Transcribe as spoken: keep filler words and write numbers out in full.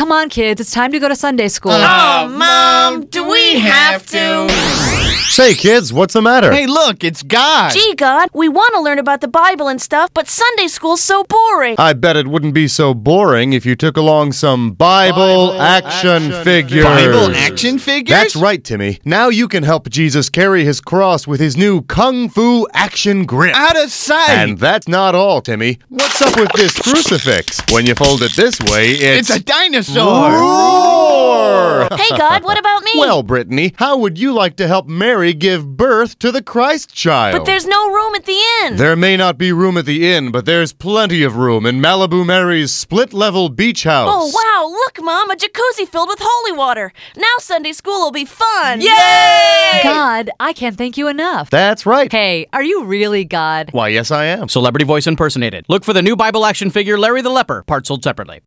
Come on, kids. It's time to go to Sunday school. Oh, Mom, do we have to? Say, kids, what's the matter? Hey, look, it's God. Gee, God, we want to learn about the Bible and stuff, but Sunday school's so boring. I bet it wouldn't be so boring if you took along some Bible, Bible action, action figures. Bible action figures? That's right, Timmy. Now you can help Jesus carry his cross with his new Kung Fu action grip. Out of sight. And that's not all, Timmy. What's up with this crucifix? When you fold it this way, it's... It's a dinosaur. Roar! Hey, God, what about me? Well, Brittany, how would you like to help Mary give birth to the Christ child? But there's no room at the inn. There may not be room at the inn, but there's plenty of room in Malibu Mary's split-level beach house. Oh, wow, look, Mom, a jacuzzi filled with holy water. Now Sunday school will be fun. Yay! God, I can't thank you enough. That's right. Hey, are you really God? Why, yes, I am. Celebrity voice impersonated. Look for the new Bible action figure Larry the Leper, parts sold separately.